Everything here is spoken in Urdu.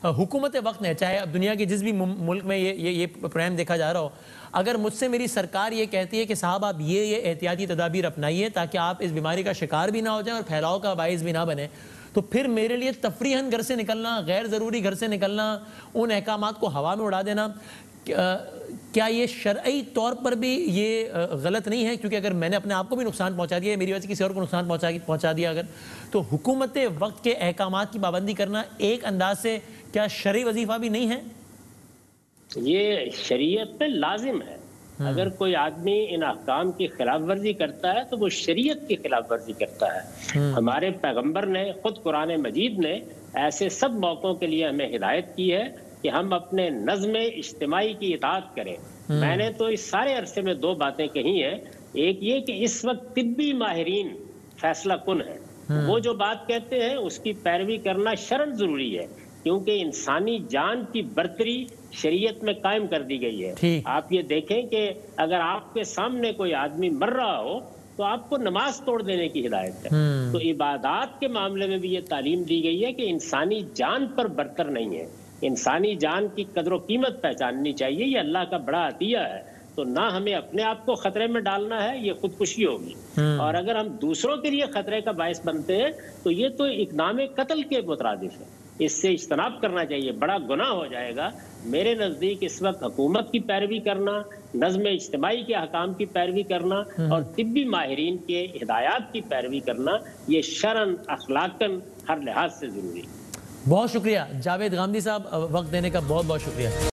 حکومت وقت نے، چاہے اب دنیا کے جس بھی ملک میں یہ پروگرام دیکھا جا رہا ہو، اگر مجھ سے میری سرکار یہ کہتی ہے کہ صاحب آپ یہ احتیاطی تدابیر اپنائیے تاکہ آپ اس بیماری کا شکار بھی نہ ہو جائیں اور پھیلاؤ کا باعث بھی نہ بنے، تو پھر میرے لیے تفریحاً گھر سے نکلنا، غیر ضروری گھر سے نکلنا، ان احکامات کو ہوا میں اڑا دینا، کیا یہ شرعی طور پر بھی یہ غلط نہیں ہے؟ کیونکہ اگر میں نے اپنے آپ کو بھی نقصان پہنچا دیا ہے، میری وجہ سے کسی اور کو نقصان پہنچا دیا اگر، تو حکومت وقت کے احکامات کی پابندی کرنا ایک انداز سے کیا شرعی وظیفہ بھی نہیں ہے؟ یہ شریعت پہ لازم ہے. اگر کوئی آدمی ان احکام کی خلاف ورزی کرتا ہے تو وہ شریعت کی خلاف ورزی کرتا ہے. ہمارے پیغمبر نے خود قرآن مجید نے ایسے سب موقعوں کے لیے ہمیں ہدایت کی ہے کہ ہم اپنے نظم اجتماعی کی اطاعت کریں. میں نے تو اس سارے عرصے میں 2 باتیں کہی ہیں. ایک یہ کہ اس وقت طبی ماہرین فیصلہ کن ہیں، وہ جو بات کہتے ہیں اس کی پیروی کرنا شرعاً ضروری ہے، کیونکہ انسانی جان کی برتری شریعت میں قائم کر دی گئی ہے. آپ یہ دیکھیں کہ اگر آپ کے سامنے کوئی آدمی مر رہا ہو تو آپ کو نماز توڑ دینے کی ہدایت ہے. تو عبادات کے معاملے میں بھی یہ تعلیم دی گئی ہے کہ انسانی جان پر برتر نہیں ہے. انسانی جان کی قدر و قیمت پہچاننی چاہیے، یہ اللہ کا بڑا عطیہ ہے. تو نہ ہمیں اپنے آپ کو خطرے میں ڈالنا ہے، یہ خودکشی ہوگی. اور اگر ہم دوسروں کے لیے خطرے کا باعث بنتے ہیں تو یہ تو اقدام قتل کے مترادف ہے. اس سے اجتناب کرنا چاہیے، بڑا گناہ ہو جائے گا. میرے نزدیک اس وقت حکومت کی پیروی کرنا، نظم اجتماعی کے احکام کی پیروی کرنا اور طبی ماہرین کے ہدایات کی پیروی کرنا یہ شرعاً اخلاقاً ہر لحاظ سے ضروری ہے. بہت شکریہ جاوید غامدی صاحب، وقت دینے کا بہت بہت شکریہ.